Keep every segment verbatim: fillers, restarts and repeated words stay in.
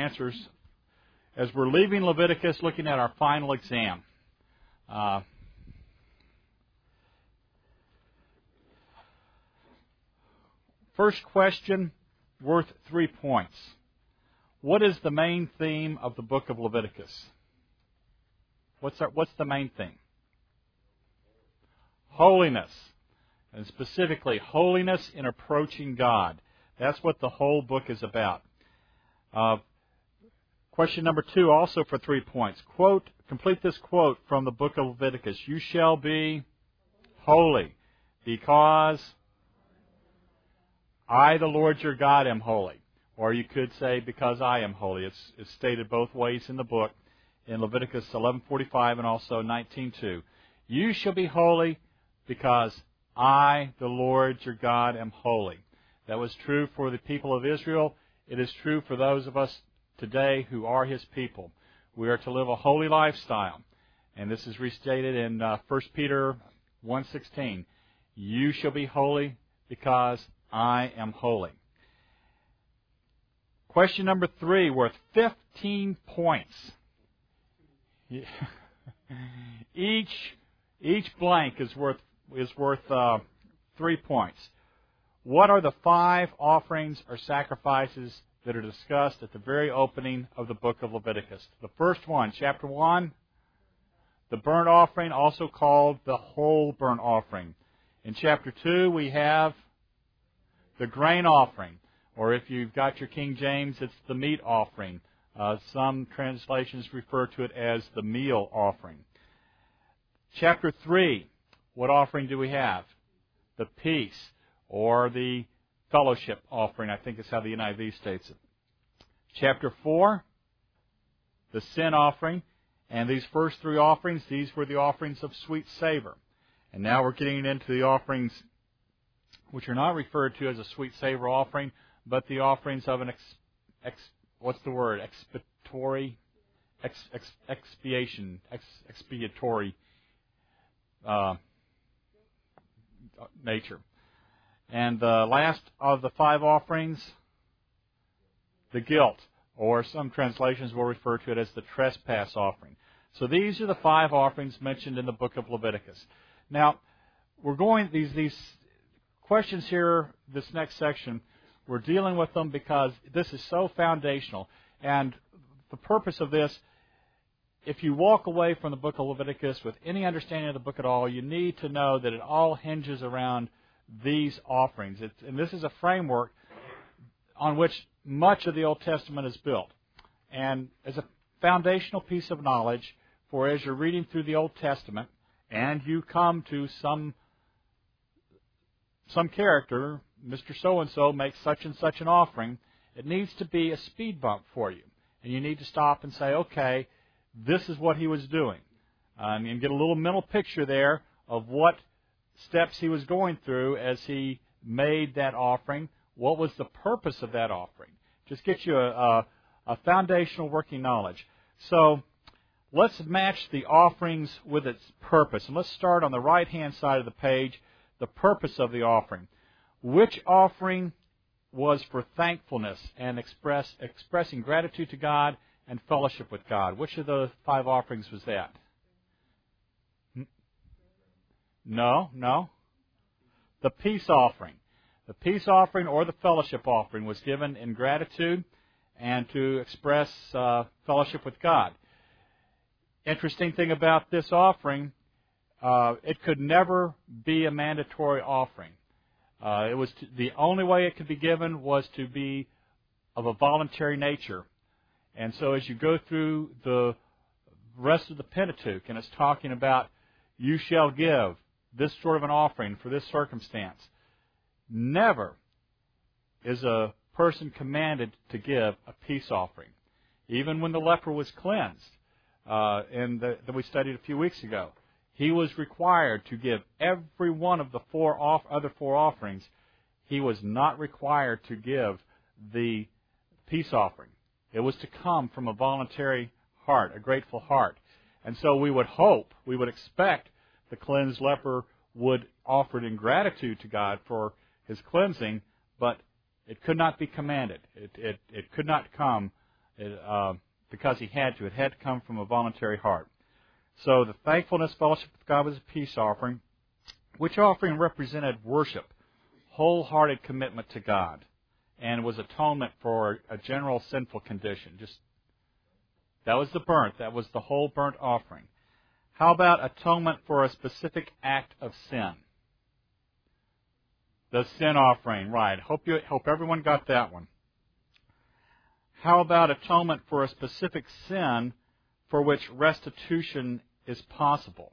answers as we're leaving Leviticus, looking at our final exam. Uh, first question, worth three points. What is the main theme of the book of Leviticus? What's our, what's the main theme? Holiness. And specifically, holiness in approaching God. That's what the whole book is about. Uh, question number two, also for three points. Quote, complete this quote from the book of Leviticus. You shall be holy, because I, the Lord your God, am holy. Or you could say, because I am holy. It's, it's stated both ways in the book, in Leviticus eleven forty-five and also nineteen two. You shall be holy, because I, the Lord your God, am holy. That was true for the people of Israel. It is true for those of us today who are His people. We are to live a holy lifestyle. And this is restated in uh, First Peter one sixteen. You shall be holy, because I am holy. Question number three, worth fifteen points. each each blank is worth is worth uh, three points. What are the five offerings or sacrifices that are discussed at the very opening of the book of Leviticus? The first one, chapter one, the burnt offering, also called the whole burnt offering. In chapter two, we have the grain offering, or if you've got your King James, it's the meat offering. Uh, some translations refer to it as the meal offering. Chapter three, what offering do we have? The peace, or the fellowship offering, I think is how the N I V states it. Chapter four, the sin offering. And these first three offerings, these were the offerings of sweet savor. And now we're getting into the offerings which are not referred to as a sweet savor offering, but the offerings of an ex, ex what's the word? Expiatory, ex, ex, expiation, ex, expiatory uh, nature. And the last of the five offerings, the guilt, or some translations will refer to it as the trespass offering. So these are the five offerings mentioned in the book of Leviticus. Now, we're going, these, these questions here, this next section, we're dealing with them because this is so foundational. And the purpose of this, if you walk away from the book of Leviticus with any understanding of the book at all, you need to know that it all hinges around these offerings. It's, and this is a framework on which much of the Old Testament is built. And as a foundational piece of knowledge, for as you're reading through the Old Testament and you come to some some character, Mister So-and-so makes such and such an offering, it needs to be a speed bump for you. And you need to stop and say, okay, this is what he was doing. Um, and get a little mental picture there of what steps he was going through as he made that offering. What was the purpose of that offering? Just get you a, a, a foundational working knowledge. So let's match the offerings with its purpose. And let's start on the right-hand side of the page, the purpose of the offering. Which offering was for thankfulness and express, expressing gratitude to God and fellowship with God? Which of the five offerings was that? No, no. The peace offering. The peace offering or the fellowship offering was given in gratitude and to express uh, fellowship with God. Interesting thing about this offering, uh, it could never be a mandatory offering. Uh, it was to, the only way it could be given was to be of a voluntary nature. And so as you go through the rest of the Pentateuch, and it's talking about you shall give this sort of an offering for this circumstance, never is a person commanded to give a peace offering. Even when the leper was cleansed, uh, and the, that we studied a few weeks ago, he was required to give every one of the four off, other four offerings. He was not required to give the peace offering. It was to come from a voluntary heart, a grateful heart. And so we would hope, we would expect the cleansed leper would offer it in gratitude to God for his cleansing, but it could not be commanded. It, it, it could not come it, uh, because he had to. It had to come from a voluntary heart. So the thankfulness fellowship with God was a peace offering, which offering represented worship, wholehearted commitment to God, and was atonement for a general sinful condition. Just that was the burnt. That was the whole burnt offering. How about atonement for a specific act of sin? The sin offering, right. Hope you hope everyone got that one. How about atonement for a specific sin for which restitution is possible?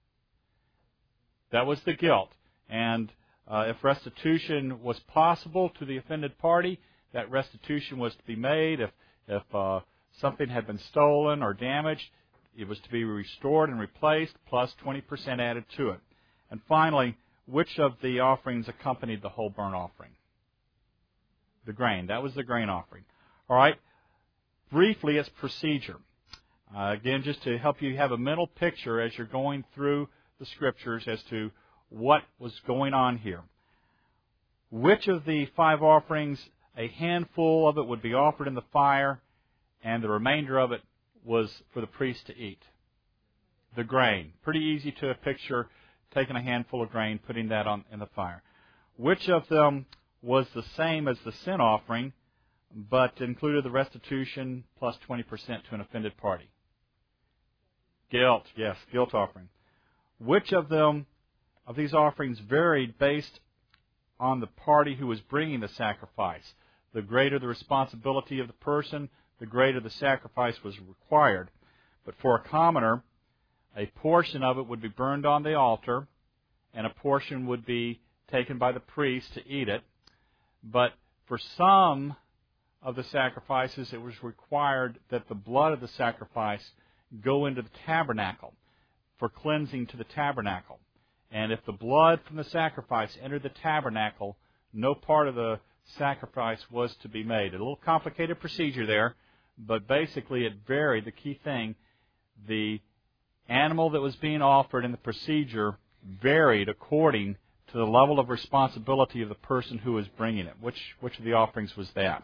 That was the guilt. And uh, if restitution was possible to the offended party, that restitution was to be made. If, if uh, something had been stolen or damaged, it was to be restored and replaced, plus twenty percent added to it. And finally, which of the offerings accompanied the whole burnt offering? The grain. That was the grain offering. All right. Briefly, its procedure. Uh, again, just to help you have a mental picture as you're going through the Scriptures as to what was going on here. Which of the five offerings, a handful of it would be offered in the fire, and the remainder of it was for the priest to eat? The grain. Pretty easy to picture, taking a handful of grain, putting that on in the fire. Which of them was the same as the sin offering, but included the restitution plus twenty percent to an offended party? Guilt, yes, guilt offering. Which of them, of these offerings, varied based on the party who was bringing the sacrifice? The greater the responsibility of the person, the greater the sacrifice was required. But for a commoner, a portion of it would be burned on the altar, and a portion would be taken by the priest to eat it. But for some of the sacrifices, it was required that the blood of the sacrifice go into the tabernacle for cleansing to the tabernacle. And if the blood from the sacrifice entered the tabernacle, no part of the sacrifice was to be made. A little complicated procedure there, but basically it varied. The key thing, the animal that was being offered in the procedure varied according to the level of responsibility of the person who was bringing it. Which, which of the offerings was that?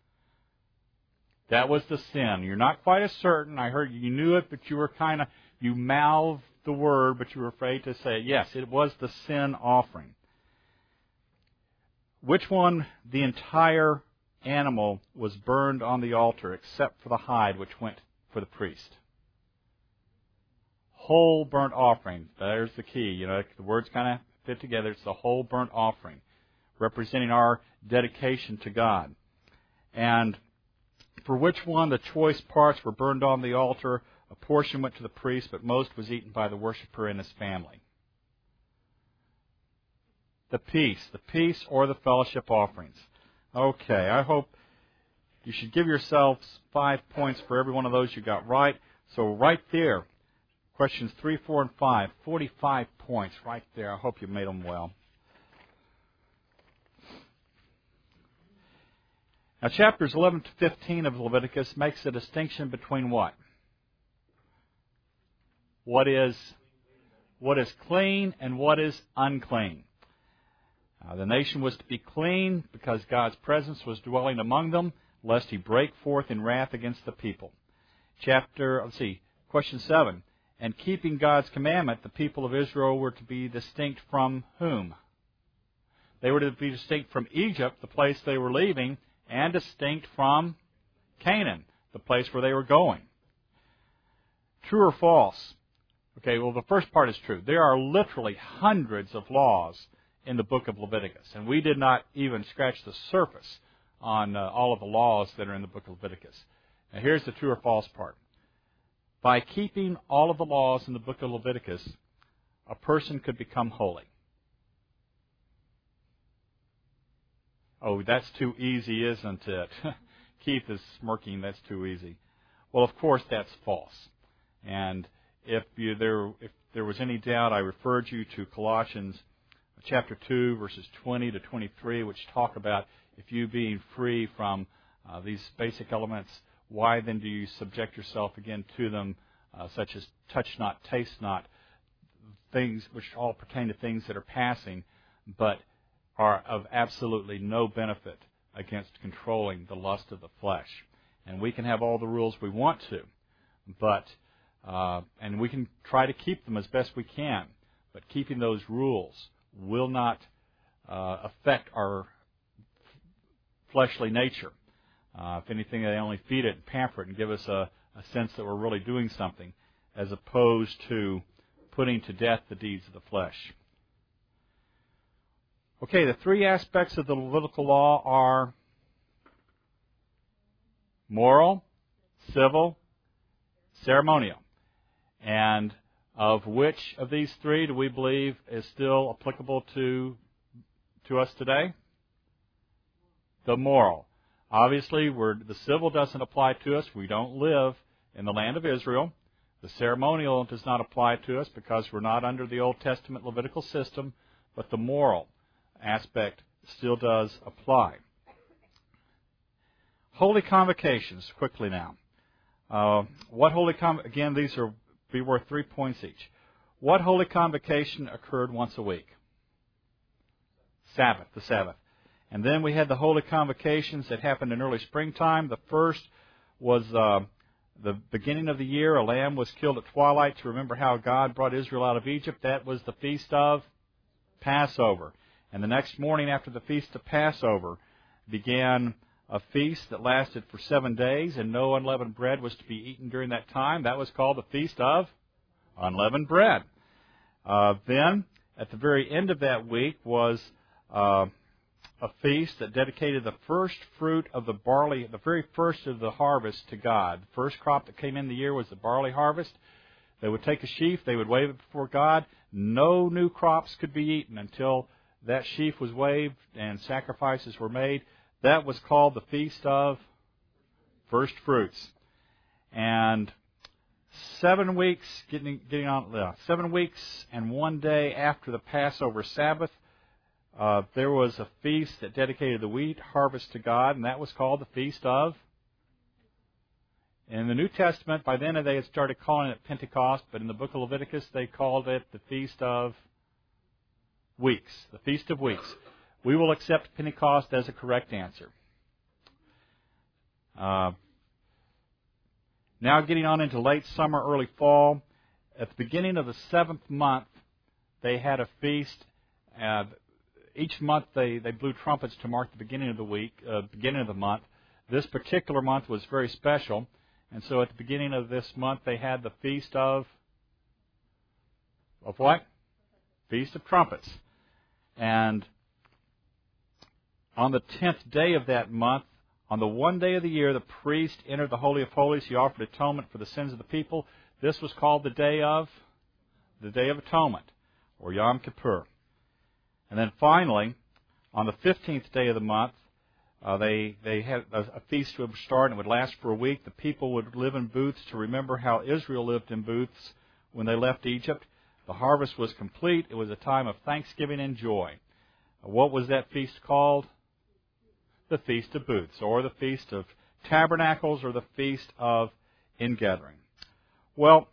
That was the sin. You're not quite as certain. I heard you knew it, but you were kind of, you mouthed the word, but you were afraid to say it. Yes, it was the sin offering. Which one, the entire animal, was burned on the altar except for the hide, which went for the priest? Whole burnt offering. There's the key. You know, the words kind of fit together. It's the whole burnt offering, representing our dedication to God. And for which one the choice parts were burned on the altar, a portion went to the priest, but most was eaten by the worshiper and his family. The peace, the peace or the fellowship offerings. Okay, I hope you should give yourselves five points for every one of those you got right. So right there, questions three, four, and five, forty-five points right there. I hope you made them well. Now, chapters eleven to fifteen of Leviticus makes a distinction between what? What is, what is clean and what is unclean. Uh, the nation was to be clean because God's presence was dwelling among them, lest He break forth in wrath against the people. Chapter, let's see, question seven. And keeping God's commandment, the people of Israel were to be distinct from whom? They were to be distinct from Egypt, the place they were leaving, and distinct from Canaan, the place where they were going. True or false? Okay, well, the first part is true. There are literally hundreds of laws in the book of Leviticus, and we did not even scratch the surface on uh, all of the laws that are in the book of Leviticus. Now, here's the true or false part. By keeping all of the laws in the book of Leviticus, a person could become holy. Oh, that's too easy, isn't it? Keith is smirking, that's too easy. Well, of course, that's false. And if you, there if there was any doubt, I referred you to Colossians chapter two, verses twenty to twenty-three, which talk about if you being free from uh, these basic elements, why then do you subject yourself again to them, uh, such as touch not, taste not, things which all pertain to things that are passing, but are of absolutely no benefit against controlling the lust of the flesh. and we can have all the rules we want to, but uh, and we can try to keep them as best we can. But keeping those rules will not uh, affect our fleshly nature. Uh, if anything, they only feed it and pamper it and give us a, a sense that we're really doing something, as opposed to putting to death the deeds of the flesh. Okay, the three aspects of the Levitical law are moral, civil, ceremonial. And of which of these three do we believe is still applicable to, to us today? The moral. Obviously, we're, the civil doesn't apply to us. We don't live in the land of Israel. The ceremonial does not apply to us because we're not under the Old Testament Levitical system, but the moral aspect still does apply. Holy convocations, quickly now. Uh, what holy con- again, these are be worth three points each. What holy convocation occurred once a week? Sabbath, the Sabbath. And then we had the holy convocations that happened in early springtime. The first was uh, the beginning of the year. A lamb was killed at twilight to remember how God brought Israel out of Egypt. That was the feast of Passover. And the next morning after the feast of Passover began a feast that lasted for seven days, and no unleavened bread was to be eaten during that time. That was called the Feast of Unleavened Bread. Uh, then, at the very end of that week was uh, a feast that dedicated the first fruit of the barley, the very first of the harvest, to God. The first crop that came in the year was the barley harvest. They would take a sheaf, they would wave it before God. No new crops could be eaten until that sheaf was waved and sacrifices were made. That was called the Feast of First Fruits. And seven weeks, getting, getting on, uh, seven weeks and one day after the Passover Sabbath, uh, there was a feast that dedicated the wheat harvest to God, and that was called the Feast of. In the New Testament, by then they had started calling it Pentecost, but in the book of Leviticus they called it the Feast of Weeks, the Feast of Weeks. We will accept Pentecost as a correct answer. Uh, now getting on into late summer, early fall. At the beginning of the seventh month, they had a feast. Uh, each month they, they blew trumpets to mark the beginning of the week, uh, beginning of the month. This particular month was very special. And so at the beginning of this month, they had the Feast of, of what? Feast of Trumpets. And on the tenth day of that month, on the one day of the year, the priest entered the Holy of Holies. He offered atonement for the sins of the people. This was called the Day of, the Day of Atonement, or Yom Kippur. And then finally, on the fifteenth day of the month, uh, they they had a, a feast would start and it would last for a week. The people would live in booths to remember how Israel lived in booths when they left Egypt. The harvest was complete. It was a time of thanksgiving and joy. What was that feast called? The Feast of Booths, or the Feast of Tabernacles, or the Feast of Ingathering. Well,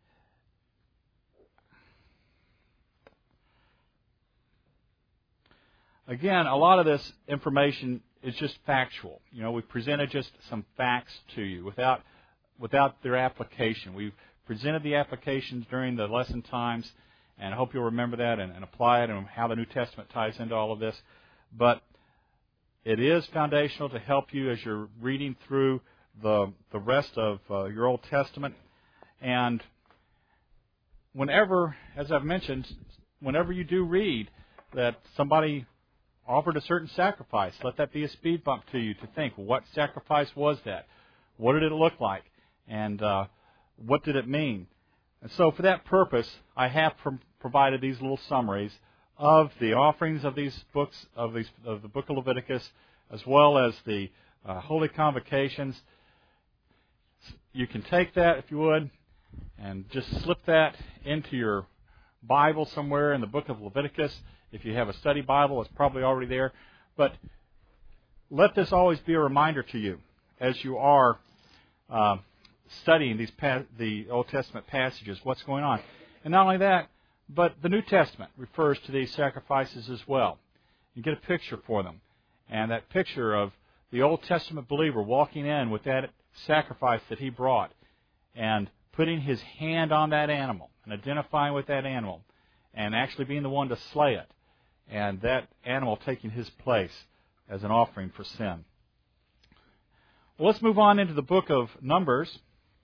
again, a lot of this information is just factual. You know, we presented just some facts to you without without their application. We've presented the applications during the lesson times, and I hope you'll remember that and, and apply it and how the New Testament ties into all of this. But it is foundational to help you as you're reading through the the rest of uh, your Old Testament. And whenever, as I've mentioned, whenever you do read that somebody offered a certain sacrifice, let that be a speed bump to you to think, what sacrifice was that? What did it look like? And uh, what did it mean? And so for that purpose, I have pro- provided these little summaries of the offerings of these books, of, these, of the book of Leviticus, as well as the uh, holy convocations. You can take that, if you would, and just slip that into your Bible somewhere in the book of Leviticus. If you have a study Bible, it's probably already there. But let this always be a reminder to you as you are uh, studying these pa- the Old Testament passages, what's going on. And not only that, but the New Testament refers to these sacrifices as well. You get a picture for them. And that picture of the Old Testament believer walking in with that sacrifice that he brought and putting his hand on that animal and identifying with that animal and actually being the one to slay it, and that animal taking his place as an offering for sin. Well, let's move on into the book of Numbers.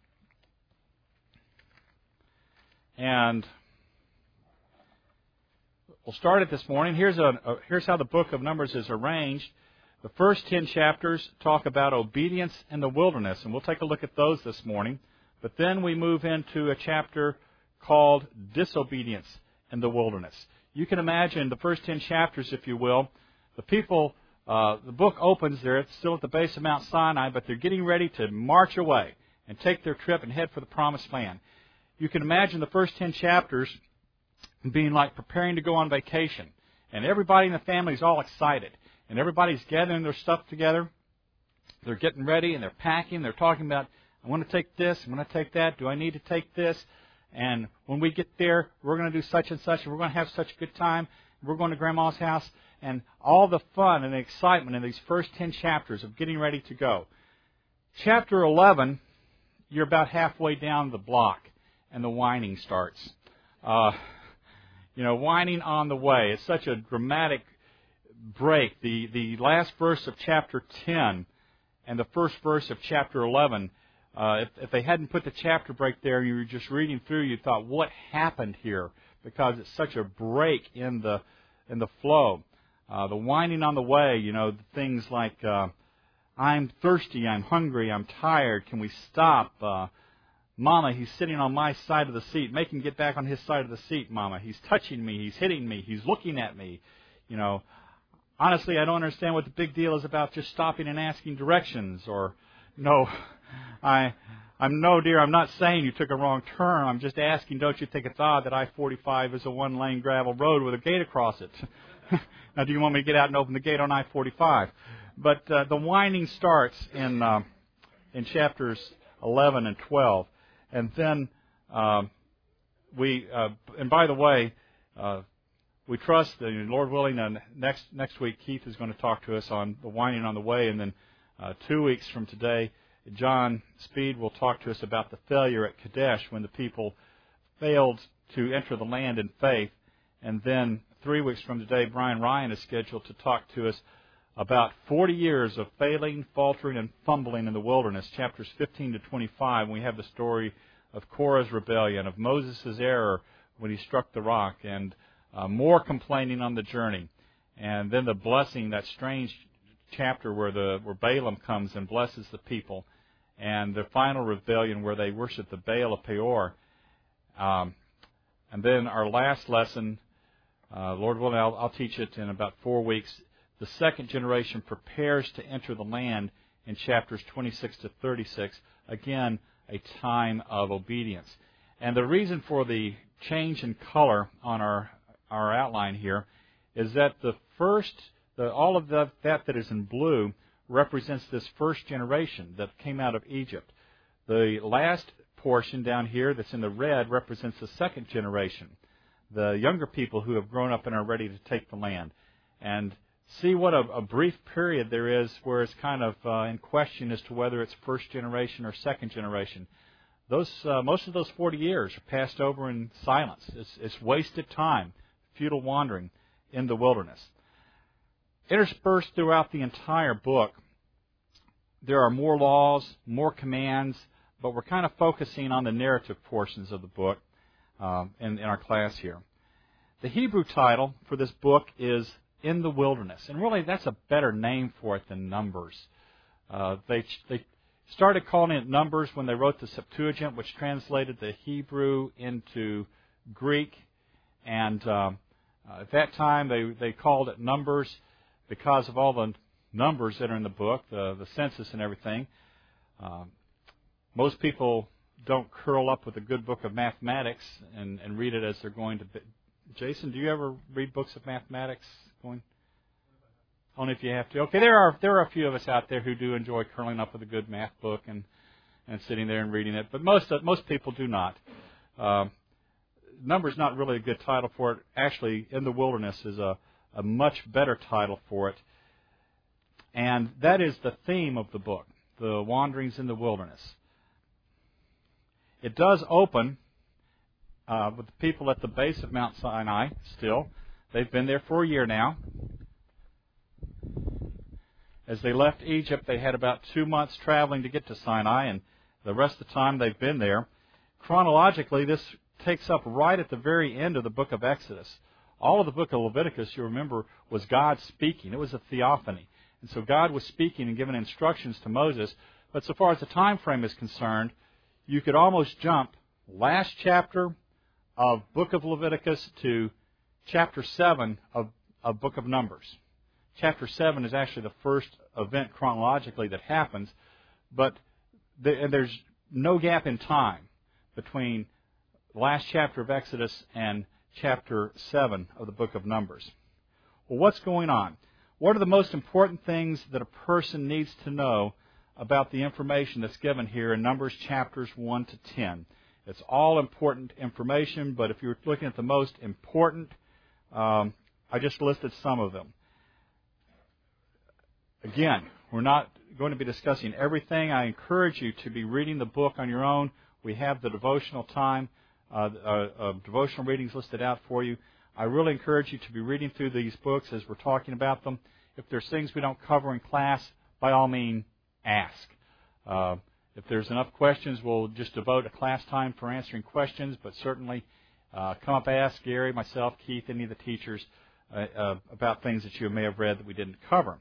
And we'll start it this morning. Here's, a, a, here's how the book of Numbers is arranged. The first ten chapters talk about obedience in the wilderness, and we'll take a look at those this morning. But then we move into a chapter called disobedience in the wilderness. You can imagine the first ten chapters, if you will. The people, uh, the book opens there. It's still at the base of Mount Sinai, but they're getting ready to march away and take their trip and head for the Promised Land. You can imagine the first ten chapters being like preparing to go on vacation. And everybody in the family is all excited. And everybody's gathering their stuff together. They're getting ready and they're packing. They're talking about, I want to take this, I want to take that. Do I need to take this? And when we get there, we're going to do such and such. And we're going to have such a good time. We're going to Grandma's house. And all the fun and the excitement in these first ten chapters of getting ready to go. Chapter eleven, you're about halfway down the block. And the whining starts. Uh, you know, whining on the way. It's such a dramatic break. The the last verse of chapter ten and the first verse of chapter eleven, uh, if, if they hadn't put the chapter break there and you were just reading through, you thought, what happened here? Because it's such a break in the in the flow. Uh, the whining on the way, you know, things like, uh, I'm thirsty, I'm hungry, I'm tired, can we stop? Uh, Mama, he's sitting on my side of the seat. Make him get back on his side of the seat, Mama. He's touching me. He's hitting me. He's looking at me. You know, honestly, I don't understand what the big deal is about just stopping and asking directions. Or, no, I, I'm no, dear, I'm not saying you took a wrong turn. I'm just asking, don't you think it's odd that I forty-five is a one-lane gravel road with a gate across it? Now, do you want me to get out and open the gate on I forty-five? But uh, the whining starts in uh, in chapters eleven and twelve. And then um, we, uh, and by the way, uh, we trust that, Lord willing, uh, next next week Keith is going to talk to us on the whining on the way, and then uh, two weeks from today, John Speed will talk to us about the failure at Kadesh when the people failed to enter the land in faith, and then three weeks from today, Brian Ryan is scheduled to talk to us about forty years of failing, faltering, and fumbling in the wilderness, chapters fifteen to twenty-five. We have the story of Korah's rebellion, of Moses' error when he struck the rock, and uh, more complaining on the journey. And then the blessing, that strange chapter where the where Balaam comes and blesses the people, and the final rebellion where they worship the Baal of Peor. Um, and then our last lesson, uh, Lord willing, I'll, I'll teach it in about four weeks. The second generation prepares to enter the land in chapters twenty-six to thirty-six. Again, a time of obedience. And the reason for the change in color on our our outline here is that the first, the, all of the, that that is in blue represents this first generation that came out of Egypt. The last portion down here that's in the red represents the second generation, the younger people who have grown up and are ready to take the land. And see what a, a brief period there is where it's kind of uh, in question as to whether it's first generation or second generation. Those uh, most of those forty years are passed over in silence. It's, it's wasted time, futile wandering in the wilderness. Interspersed throughout the entire book, there are more laws, more commands, but we're kind of focusing on the narrative portions of the book uh, in, in our class here. The Hebrew title for this book is In the Wilderness. And really, that's a better name for it than Numbers. Uh, they they started calling it Numbers when they wrote the Septuagint, which translated the Hebrew into Greek. And uh, uh, at that time, they, they called it Numbers because of all the numbers that are in the book, the, the census and everything. Uh, most people don't curl up with a good book of mathematics and, and read it as they're going to be. Jason, do you ever read books of mathematics? Going? Only if you have to. Okay, there are there are a few of us out there who do enjoy curling up with a good math book and, and sitting there and reading it, but most uh, most people do not. Um, Numbers not really a good title for it. Actually, In the Wilderness is a, a much better title for it, and that is the theme of the book. the wanderings in the wilderness. It does open uh, with the people at the base of Mount Sinai still. They've been there for a year now. As they left Egypt, they had about two months traveling to get to Sinai, and the rest of the time they've been there. Chronologically, this takes up right at the very end of the book of Exodus. All of the book of Leviticus, you remember, was God speaking. It was a theophany. And so God was speaking and giving instructions to Moses. But so far as the time frame is concerned, you could almost jump last chapter of book of Leviticus to chapter seven of, of book of Numbers. Chapter seven is actually the first event chronologically that happens, but the, and there's no gap in time between the last chapter of Exodus and chapter seven of the book of Numbers. Well, what's going on? What are the most important things that a person needs to know about the information that's given here in Numbers chapters one to ten? It's all important information, but if you're looking at the most important, um, I just listed some of them. Again, we're not going to be discussing everything. I encourage you to be reading the book on your own. We have the devotional time, uh, uh, uh, devotional readings listed out for you. I really encourage you to be reading through these books as we're talking about them. If there's things we don't cover in class, by all means, ask. Uh, if there's enough questions, we'll just devote a class time for answering questions, but certainly uh, come up, ask Gary, myself, Keith, any of the teachers uh, uh, about things that you may have read that we didn't cover.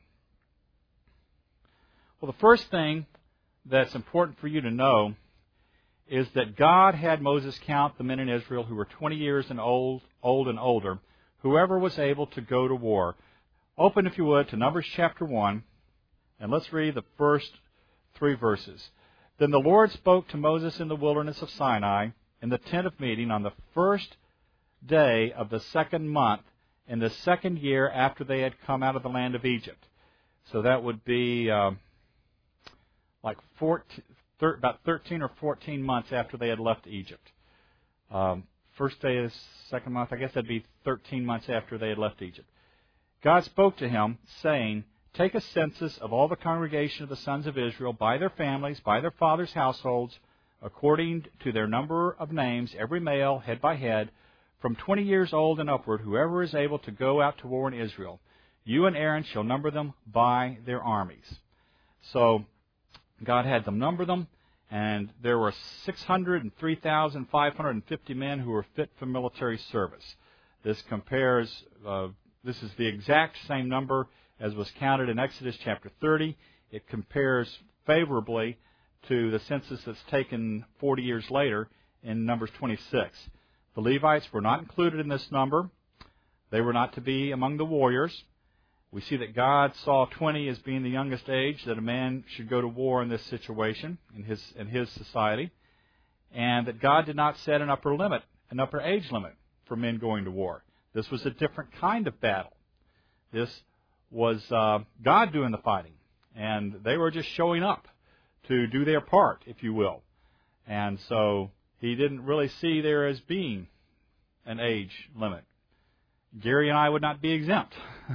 Well, the first thing that's important for you to know is that God had Moses count the men in Israel who were twenty years and old, old and older, whoever was able to go to war. Open, if you would, to Numbers chapter one, and let's read the first three verses. Then the Lord spoke to Moses in the wilderness of Sinai, in the tent of meeting, on the first day of the second month, in the second year after they had come out of the land of Egypt. So that would be um, like fourteen, thir- about thirteen or fourteen months after they had left Egypt. Um, first day of the second month, I guess that'd be thirteen months after they had left Egypt. God spoke to him, saying, Take a census of all the congregation of the sons of Israel by their families, by their fathers' households, according to their number of names, every male, head by head, from twenty years old and upward, whoever is able to go out to war in Israel. You and Aaron shall number them by their armies. So God had them number them, and there were six hundred three thousand five hundred fifty men who were fit for military service. This compares, uh, this is the exact same number as was counted in Exodus chapter thirty. It compares favorably to the census that's taken forty years later in Numbers twenty-six. The Levites were not included in this number. They were not to be among the warriors. We see that God saw twenty as being the youngest age that a man should go to war in this situation, in his in his society, and that God did not set an upper limit, an upper age limit for men going to war. This was a different kind of battle. This was uh, God doing the fighting, and they were just showing up to do their part, if you will. And so he didn't really see there as being an age limit. Gary and I would not be exempt.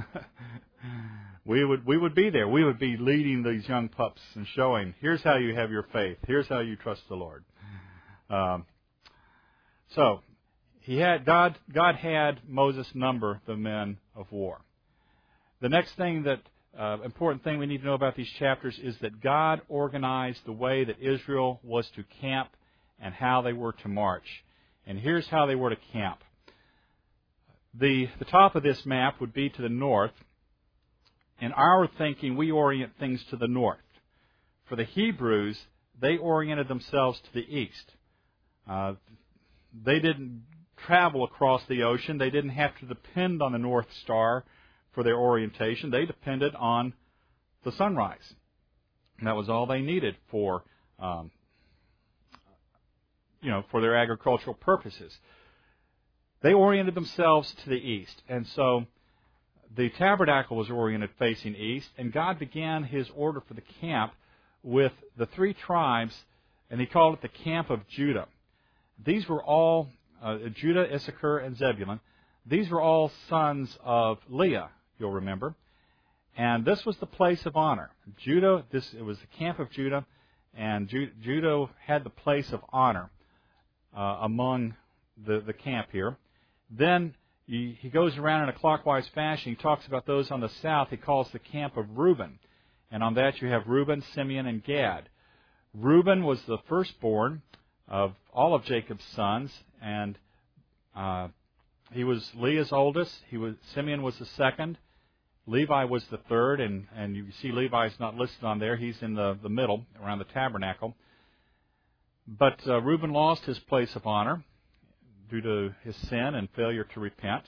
we would we would be there. We would be leading these young pups and showing, here's how you have your faith. Here's how you trust the Lord. Um, so he had God. God had Moses number the men of war. The next thing that uh, important thing we need to know about these chapters is that God organized the way that Israel was to camp and how they were to march. And here's how they were to camp. The, the top of this map would be to the north. In our thinking, we orient things to the north. For the Hebrews, they oriented themselves to the east. Uh, they didn't travel across the ocean. They didn't have to depend on the North Star for their orientation. They depended on the sunrise. And that was all they needed for, um, you know, for their agricultural purposes. They oriented themselves to the east. And so the tabernacle was oriented facing east, and God began his order for the camp with the three tribes, and he called it the camp of Judah. These were all, uh, Judah, Issachar, and Zebulun. These were all sons of Leah, you'll remember. And this was the place of honor. Judah, this it was the camp of Judah, and Ju- Judah had the place of honor uh, among the, the camp here. Then he, he goes around in a clockwise fashion. He talks about those on the south. He calls the camp of Reuben. And on that you have Reuben, Simeon, and Gad. Reuben was the firstborn of all of Jacob's sons, and uh, he was Leah's oldest. He was Simeon was the second. Levi was the third, and, and you see Levi's not listed on there. He's in the, the middle, around the tabernacle. But uh, Reuben lost his place of honor due to his sin and failure to repent.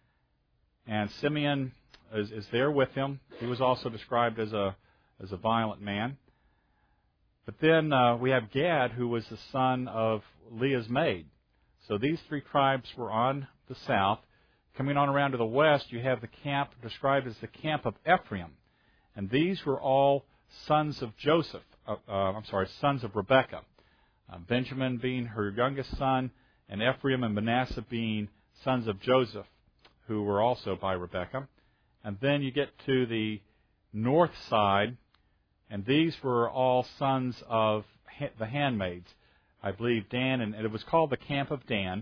And Simeon is, is there with him. He was also described as a as a violent man. But then uh, we have Gad, who was the son of Leah's maid. So these three tribes were on the south. Coming on around to the west, you have the camp described as the camp of Ephraim. And these were all sons of Joseph, uh, uh, I'm sorry, sons of Rebekah. Uh, Benjamin being her youngest son, and Ephraim and Manasseh being sons of Joseph, who were also by Rebekah. And then you get to the north side, and these were all sons of ha- the handmaids. I believe Dan, and it was called the camp of Dan.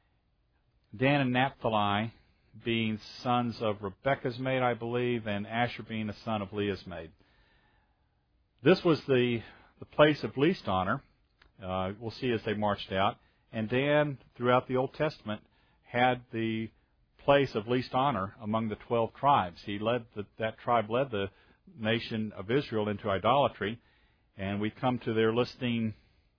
Dan and Naphtali being sons of Rebekah's maid, I believe, and Asher being a son of Leah's maid. This was the, the place of least honor. Uh, we'll see as they marched out. And Dan, throughout the Old Testament, had the place of least honor among the twelve tribes. He led the, that tribe led the nation of Israel into idolatry, and we come to their listing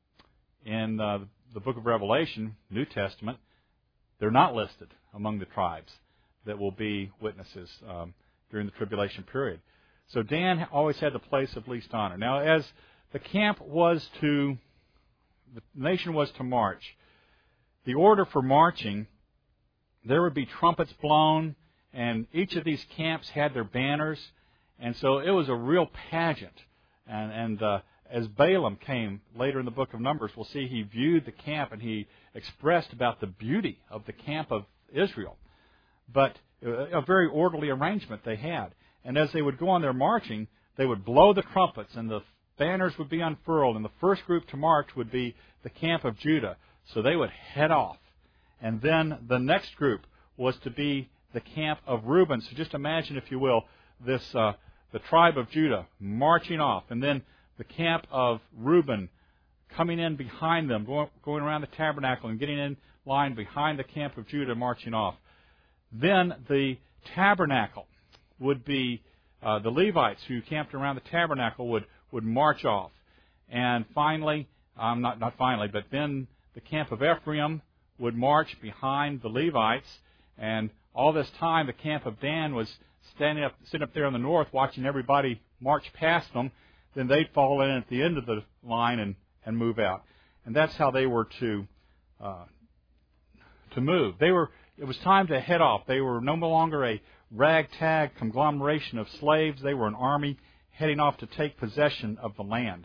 in uh, the book of Revelation, New Testament. They're not listed among the tribes that will be witnesses um, during the tribulation period. So Dan always had the place of least honor. Now, as the camp was to, the nation was to march, the order for marching, there would be trumpets blown, and each of these camps had their banners, and so it was a real pageant. And, and uh, as Balaam came later in the book of Numbers, we'll see he viewed the camp and he expressed about the beauty of the camp of Israel. But a very orderly arrangement they had. And as they would go on their marching, they would blow the trumpets and the banners would be unfurled, and the first group to march would be the camp of Judah. So they would head off. And then the next group was to be the camp of Reuben. So just imagine, if you will, this uh, the tribe of Judah marching off, and then the camp of Reuben coming in behind them, going, going around the tabernacle and getting in line behind the camp of Judah, marching off. Then the tabernacle would be, uh, the Levites who camped around the tabernacle would, would march off. And finally, um, not, not finally, but then the camp of Ephraim would march behind the Levites. And all this time, the camp of Dan was standing up, sitting up there in the north, watching everybody march past them. Then they'd fall in at the end of the line and, and move out. And that's how they were to uh, to move. They were. It was time to head off. They were no longer a ragtag conglomeration of slaves. They were an army heading off to take possession of the land.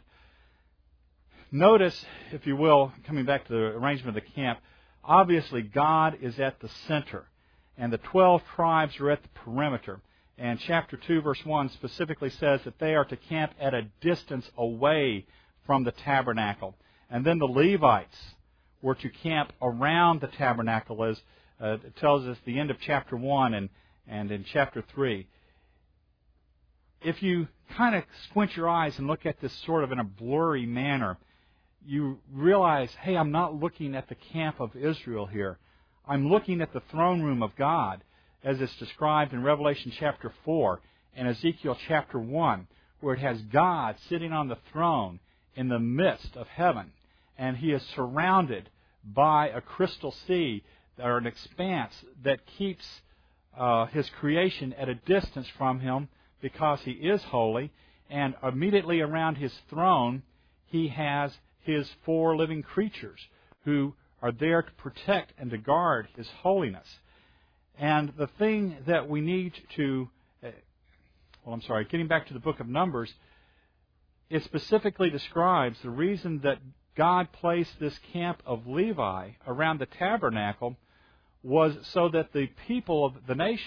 Notice, if you will, coming back to the arrangement of the camp, obviously God is at the center, and the twelve tribes are at the perimeter. And chapter two, verse one specifically says that they are to camp at a distance away from the tabernacle. And then the Levites were to camp around the tabernacle, as uh, it tells us the end of chapter one and, and in chapter three. If you kind of squint your eyes and look at this sort of in a blurry manner, you realize, hey, I'm not looking at the camp of Israel here. I'm looking at the throne room of God, as it's described in Revelation chapter four and Ezekiel chapter one, where it has God sitting on the throne in the midst of heaven. And He is surrounded by a crystal sea, or an expanse that keeps uh, His creation at a distance from Him because He is holy. And immediately around His throne, He has His four living creatures who are there to protect and to guard His holiness. And the thing that we need to, uh, well, I'm sorry, getting back to the book of Numbers, it specifically describes the reason that God placed this camp of Levi around the tabernacle was so that the people of the nation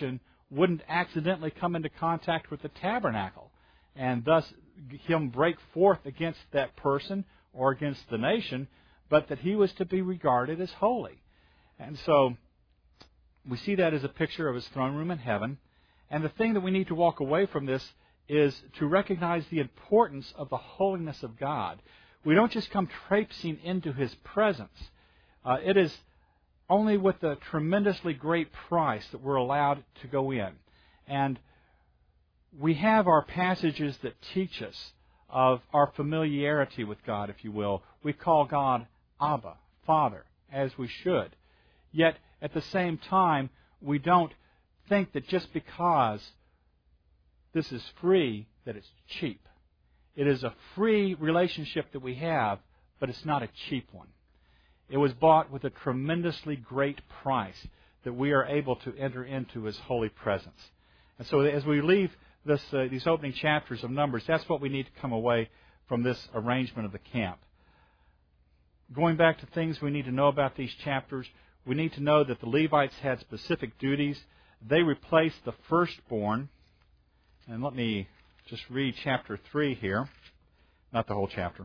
wouldn't accidentally come into contact with the tabernacle, and thus him break forth against that person or against the nation, but that he was to be regarded as holy. And so we see that as a picture of his throne room in heaven. And the thing that we need to walk away from this is to recognize the importance of the holiness of God. We don't just come traipsing into his presence. Uh, it is only with a tremendously great price that we're allowed to go in. And we have our passages that teach us of our familiarity with God, if you will. We call God Abba, Father, as we should. Yet, at the same time, we don't think that just because this is free, that it's cheap. It is a free relationship that we have, but it's not a cheap one. It was bought with a tremendously great price that we are able to enter into His holy presence. And so as we leave this, uh, these opening chapters of Numbers, that's what we need to come away from this arrangement of the camp. Going back to things we need to know about these chapters, we need to know that the Levites had specific duties. They replaced the firstborn. And let me just read chapter three here. Not the whole chapter.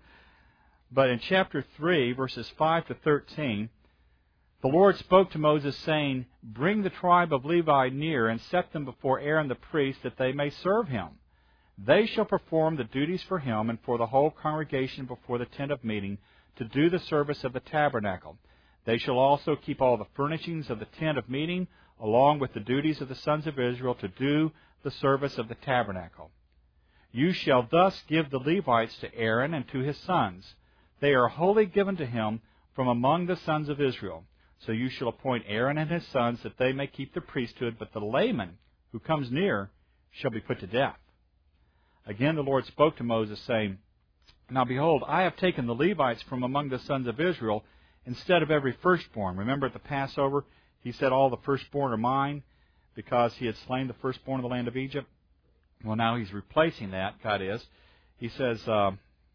But in chapter three, verses five to thirteen, the Lord spoke to Moses, saying, "Bring the tribe of Levi near, and set them before Aaron the priest, that they may serve him. They shall perform the duties for him and for the whole congregation before the tent of meeting, to do the service of the tabernacle. They shall also keep all the furnishings of the tent of meeting, along with the duties of the sons of Israel, to do the service of the tabernacle. You shall thus give the Levites to Aaron and to his sons. They are wholly given to him from among the sons of Israel. So you shall appoint Aaron and his sons, that they may keep the priesthood, but the layman who comes near shall be put to death." Again the Lord spoke to Moses, saying, "Now behold, I have taken the Levites from among the sons of Israel, instead of every firstborn." Remember at the Passover, He said, "All the firstborn are mine," because he had slain the firstborn of the land of Egypt. Well, now He's replacing that, God is. He says, uh,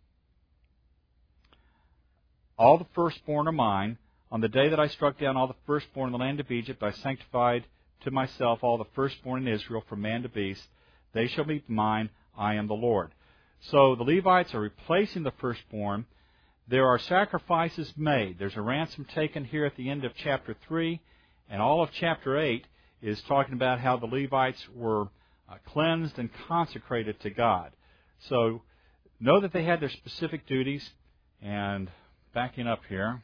"All the firstborn are mine. On the day that I struck down all the firstborn in the land of Egypt, I sanctified to myself all the firstborn in Israel, from man to beast. They shall be mine. I am the Lord." So the Levites are replacing the firstborn. There are sacrifices made. There's a ransom taken here at the end of chapter three, and all of chapter eight is talking about how the Levites were uh, cleansed and consecrated to God. So know that they had their specific duties. And backing up here,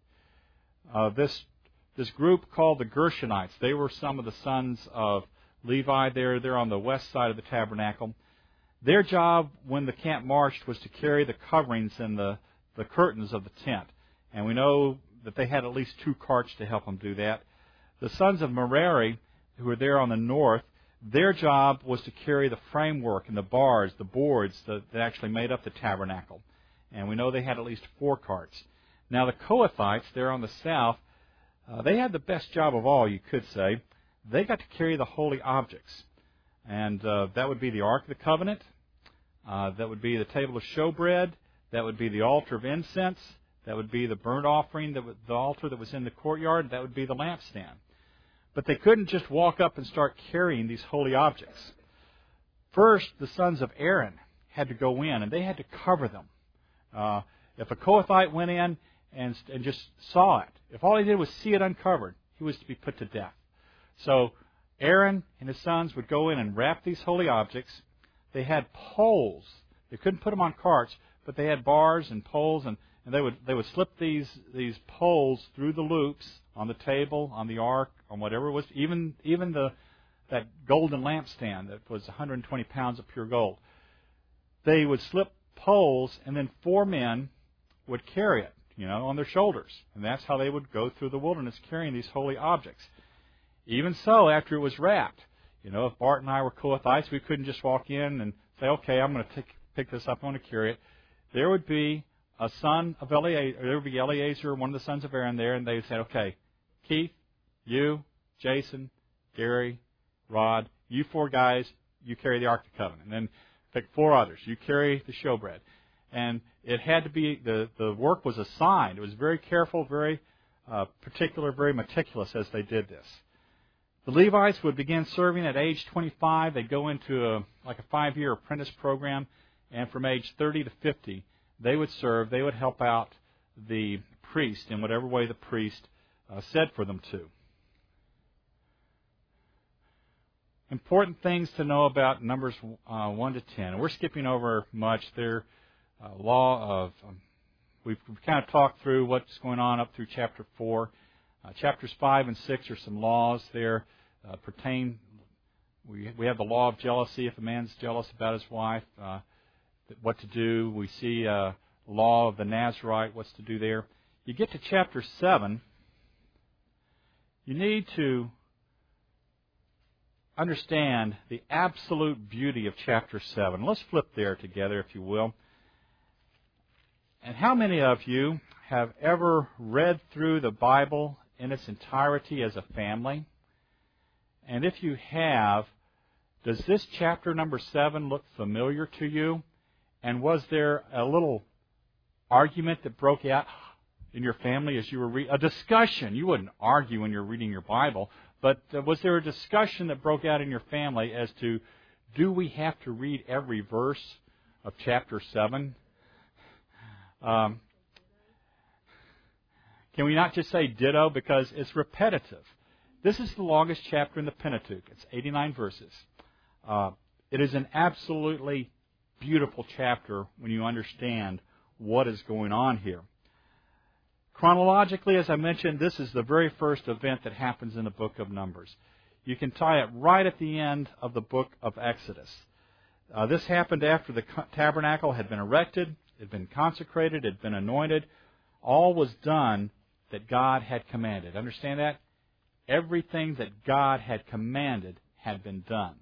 uh, this this group called the Gershonites, they were some of the sons of Levi. They're, they're on the west side of the tabernacle. Their job when the camp marched was to carry the coverings and the, the curtains of the tent. And we know that they had at least two carts to help them do that. The sons of Merari, who were there on the north, their job was to carry the framework and the bars, the boards that, that actually made up the tabernacle. And we know they had at least four carts. Now the Kohathites, there on the south, uh, they had the best job of all, you could say. They got to carry the holy objects. And uh, that would be the Ark of the Covenant. Uh, that would be the table of showbread. That would be the altar of incense. That would be the burnt offering, that was, the altar that was in the courtyard. That would be the lampstand. But they couldn't just walk up and start carrying these holy objects. First, the sons of Aaron had to go in, and they had to cover them. Uh, if a Kohathite went in and, and just saw it, if all he did was see it uncovered, he was to be put to death. So Aaron and his sons would go in and wrap these holy objects. They had poles. They couldn't put them on carts, but they had bars and poles, and, and they would they would slip these these poles through the loops on the table, on the ark, on whatever it was, even even the that golden lampstand that was one hundred twenty pounds of pure gold. They would slip poles, and then four men would carry it, you know, on their shoulders. And that's how they would go through the wilderness carrying these holy objects. Even so, after it was wrapped, you know, if Bart and I were Kohathites, we couldn't just walk in and say, "Okay, I'm going to take, pick this up, I'm going to carry it." There would be a son of Eleazar, there would be Eleazar, one of the sons of Aaron there, and they would say, "Okay, Keith, you, Jason, Gary, Rod, you four guys, you carry the Ark of the Covenant." And then pick four others. You carry the showbread. And it had to be, the, the work was assigned. It was very careful, very uh, particular, very meticulous as they did this. The Levites would begin serving at age twenty-five. They'd go into a, like a five-year apprentice program, and from age thirty to fifty, they would serve. They would help out the priest in whatever way the priest uh, said for them to. Important things to know about Numbers uh, one to ten. We're skipping over much. Their uh, law of, um, we've kind of talked through what's going on up through chapter four. Uh, chapters five and six are some laws there uh, pertain. We we have the law of jealousy. If a man's jealous about his wife, uh, what to do. We see uh, law of the Nazarite, what's to do there. You get to chapter seven, you need to understand the absolute beauty of chapter seven. Let's flip there together, if you will. And how many of you have ever read through the Bible in its entirety as a family? And if you have, does this chapter number seven look familiar to you? And was there a little argument that broke out in your family as you were reading? A discussion. You wouldn't argue when you're reading your Bible, but uh, was there a discussion that broke out in your family as to, do we have to read every verse of chapter seven? Um, can we not just say ditto, because it's repetitive? This is the longest chapter in the Pentateuch. It's eighty-nine verses. Uh, it is an absolutely beautiful chapter when you understand what is going on here. Chronologically, as I mentioned, this is the very first event that happens in the book of Numbers. You can tie it right at the end of the book of Exodus. Uh, this happened after the tabernacle had been erected, it had been consecrated, it had been anointed. All was done that God had commanded. Understand that? Everything that God had commanded had been done.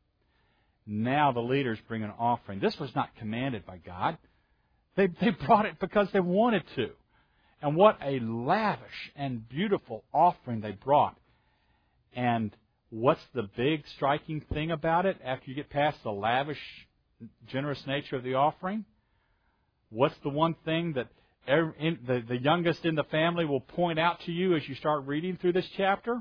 Now the leaders bring an offering. This was not commanded by God. They, they brought it because they wanted to. And what a lavish and beautiful offering they brought. And what's the big striking thing about it after you get past the lavish, generous nature of the offering? What's the one thing that every, in, the, the youngest in the family will point out to you as you start reading through this chapter?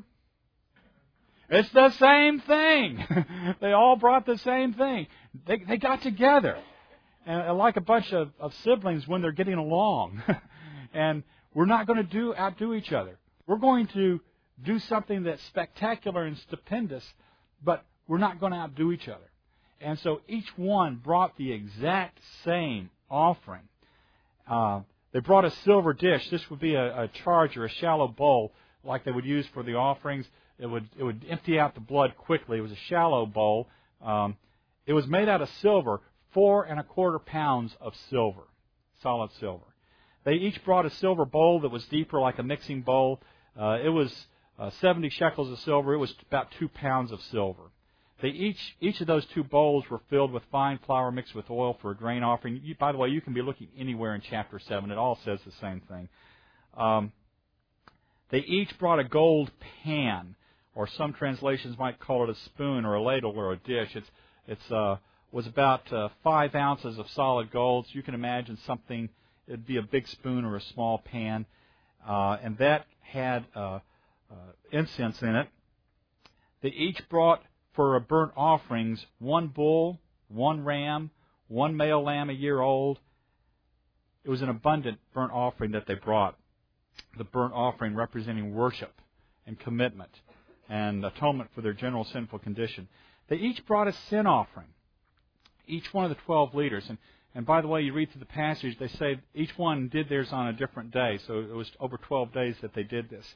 It's the same thing. They all brought the same thing. They, they got together. And like a bunch of, of siblings when they're getting along. And we're not going to do outdo each other. We're going to do something that's spectacular and stupendous, but we're not going to outdo each other. And so each one brought the exact same offering. Uh, they brought a silver dish. This would be a, a charger, a shallow bowl, like they would use for the offerings. It would it would empty out the blood quickly. It was a shallow bowl. Um, it was made out of silver, four and a quarter pounds of silver, solid silver. They each brought a silver bowl that was deeper, like a mixing bowl. Uh, it was uh, seventy shekels of silver. It was about two pounds of silver. They each each of those two bowls were filled with fine flour mixed with oil for a grain offering. You, by the way, you can be looking anywhere in chapter seven. It all says the same thing. Um, they each brought a gold pan, or some translations might call it a spoon or a ladle or a dish. It's it's uh, was about uh, five ounces of solid gold. So you can imagine something. It'd be a big spoon or a small pan, uh, and that had uh, uh, incense in it. They each brought for a burnt offerings one bull, one ram, one male lamb a year old. It was an abundant burnt offering that they brought. The burnt offering representing worship and commitment and atonement for their general sinful condition. They each brought a sin offering, each one of the twelve leaders. And, and by the way, you read through the passage, they say each one did theirs on a different day. So it was over twelve days that they did this.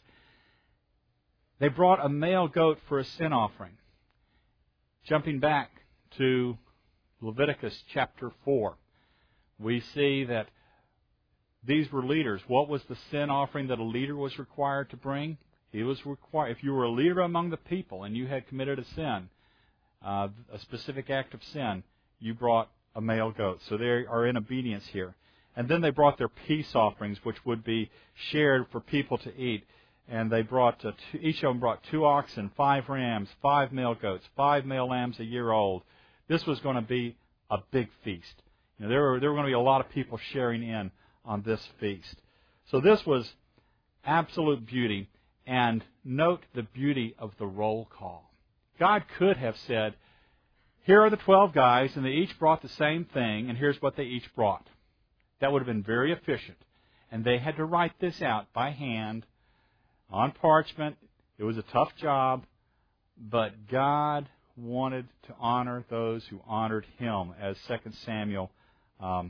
They brought a male goat for a sin offering. Jumping back to Leviticus chapter four, we see that these were leaders. What was the sin offering that a leader was required to bring? He was required, if you were a leader among the people and you had committed a sin, uh, a specific act of sin, you brought a male goat. So they are in obedience here. And then they brought their peace offerings, which would be shared for people to eat. And they brought, uh, two, each of them brought two oxen, five rams, five male goats, five male lambs a year old. This was going to be a big feast. You know, there were there were going to be a lot of people sharing in on this feast. So this was absolute beauty. And note the beauty of the roll call. God could have said, here are the twelve guys, and they each brought the same thing, and here's what they each brought. That would have been very efficient. And they had to write this out by hand, on parchment. It was a tough job, but God wanted to honor those who honored Him, as Second Samuel, um,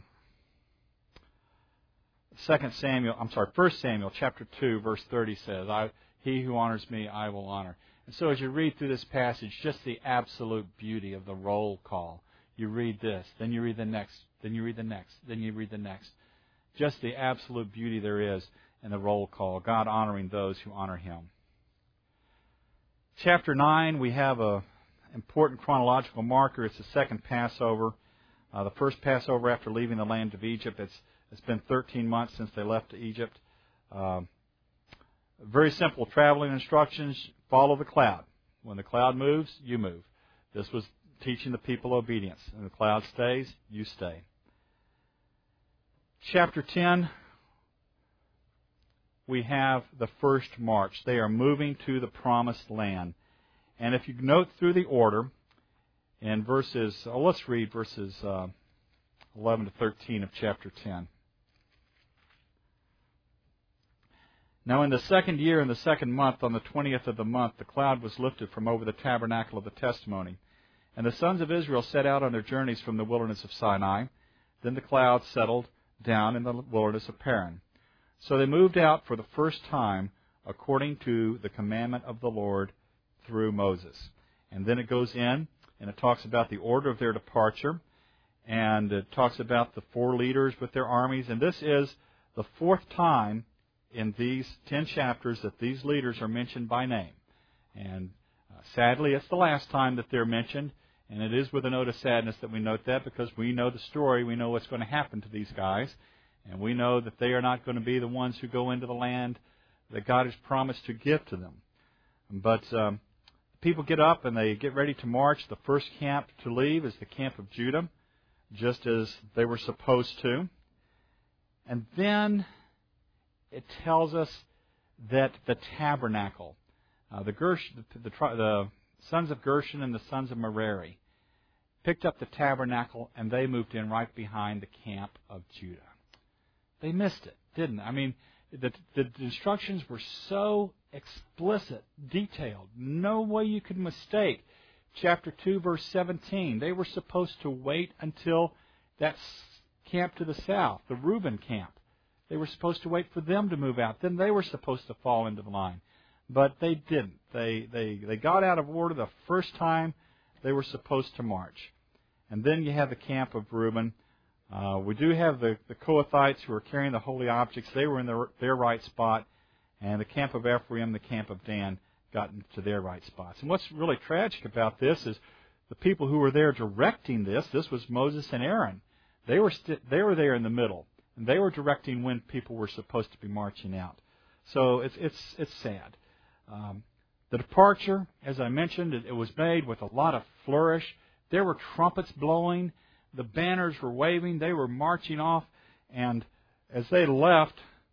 Second Samuel, I'm sorry, First Samuel chapter two, verse thirty says, I, "He who honors me, I will honor." And so, as you read through this passage, just the absolute beauty of the roll call. You read this, then you read the next, then you read the next, then you read the next. Just the absolute beauty there is in the roll call. God honoring those who honor Him. Chapter nine, we have a important chronological marker. It's the second Passover. Uh, the first Passover after leaving the land of Egypt. It's it's been thirteen months since they left Egypt. Uh, very simple traveling instructions. Follow the cloud. When the cloud moves, you move. This was teaching the people obedience. And the cloud stays, you stay. Chapter ten, we have the first march. They are moving to the promised land. And if you note through the order, in verses, oh, let's read verses uh, eleven to thirteen of chapter ten. Now in the second year, in the second month, on the twentieth of the month, the cloud was lifted from over the tabernacle of the testimony. And the sons of Israel set out on their journeys from the wilderness of Sinai. Then the cloud settled down in the wilderness of Paran. So they moved out for the first time according to the commandment of the Lord through Moses. And then it goes in and it talks about the order of their departure. And it talks about the four leaders with their armies. And this is the fourth time in these ten chapters that these leaders are mentioned by name. And uh, sadly, it's the last time that they're mentioned. And it is with a note of sadness that we note that, because we know the story. We know what's going to happen to these guys. And we know that they are not going to be the ones who go into the land that God has promised to give to them. But um, people get up and they get ready to march. The first camp to leave is the camp of Judah, just as they were supposed to. And then it tells us that the tabernacle, uh, the, Gersh, the, the, the sons of Gershon and the sons of Merari, picked up the tabernacle and they moved in right behind the camp of Judah. They missed it, didn't they? I mean, the, the instructions were so explicit, detailed, no way you could mistake. Chapter two, verse seventeen, they were supposed to wait until that camp to the south, the Reuben camp. They were supposed to wait for them to move out. Then they were supposed to fall into the line. But they didn't. They, they, they got out of order the first time they were supposed to march. And then you have the camp of Reuben. Uh, we do have the, the Kohathites who are carrying the holy objects. They were in their, their right spot. And the camp of Ephraim, the camp of Dan, got into their right spots. And what's really tragic about this is the people who were there directing this, this was Moses and Aaron. They were st- they were there in the middle. And they were directing when people were supposed to be marching out. So it's it's it's sad. Um, the departure, as I mentioned, it, it was made with a lot of flourish. There were trumpets blowing. The banners were waving. They were marching off. And as they left,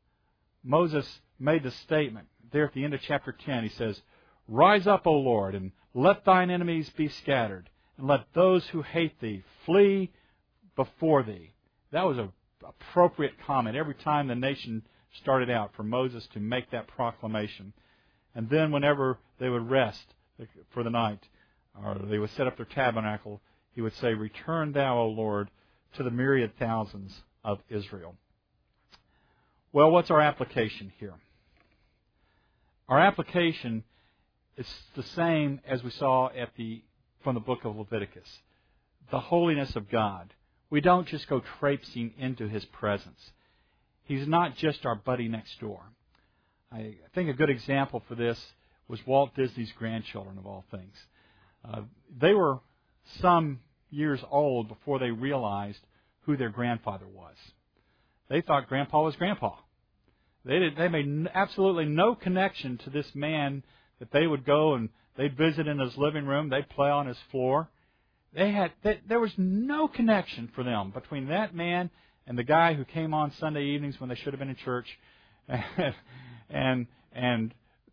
Moses made the statement. There at the end of chapter ten, he says, "Rise up, O Lord, and let thine enemies be scattered, and let those who hate thee flee before thee." That was a appropriate comment every time the nation started out for Moses to make that proclamation. And then whenever they would rest for the night, or they would set up their tabernacle, he would say, "Return thou, O Lord, to the myriad thousands of Israel." Well, what's our application here? Our application is the same as we saw at the from the book of Leviticus. The holiness of God. We don't just go traipsing into His presence. He's not just our buddy next door. I think a good example for this was Walt Disney's grandchildren, of all things. Uh, they were some years old before they realized who their grandfather was. They thought Grandpa was Grandpa. They did, they made absolutely no connection to this man that they would go and they'd visit in his living room. They'd play on his floor. They had they, there was no connection for them between that man and the guy who came on Sunday evenings when they should have been in church, and and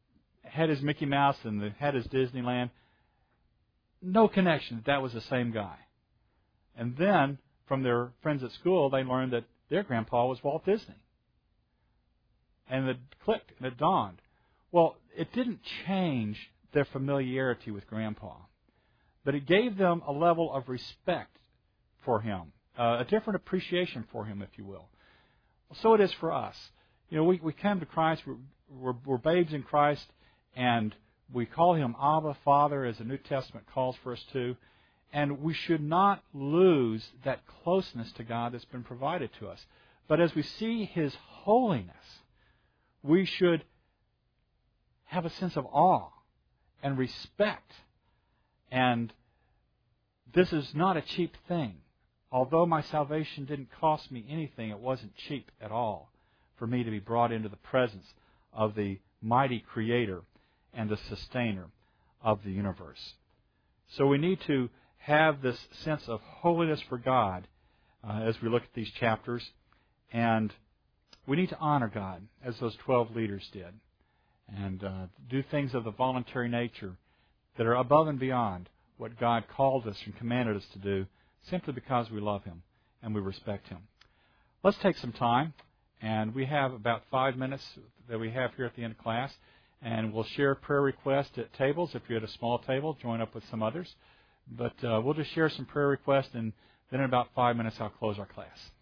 had his Mickey Mouse and the, had his Disneyland. No connection that that was the same guy. And then, from their friends at school, they learned that their grandpa was Walt Disney. And it clicked, and it dawned. Well, it didn't change their familiarity with Grandpa, but it gave them a level of respect for him, uh, a different appreciation for him, if you will. So it is for us. You know, we, we come to Christ, we're, we're, we're babes in Christ, and we call Him Abba, Father, as the New Testament calls for us to, and we should not lose that closeness to God that's been provided to us. But as we see His holiness, we should have a sense of awe and respect. And this is not a cheap thing. Although my salvation didn't cost me anything, it wasn't cheap at all for me to be brought into the presence of the mighty Creator and the Sustainer of the universe. So we need to have this sense of holiness for God uh, as we look at these chapters. And we need to honor God as those twelve leaders did. And uh, do things of the voluntary nature that are above and beyond what God called us and commanded us to do, simply because we love Him and we respect Him. Let's take some time, and we have about five minutes that we have here at the end of class, and we'll share prayer requests at tables. If you're at a small table, join up with some others. But uh, we'll just share some prayer requests, and then in about five minutes I'll close our class.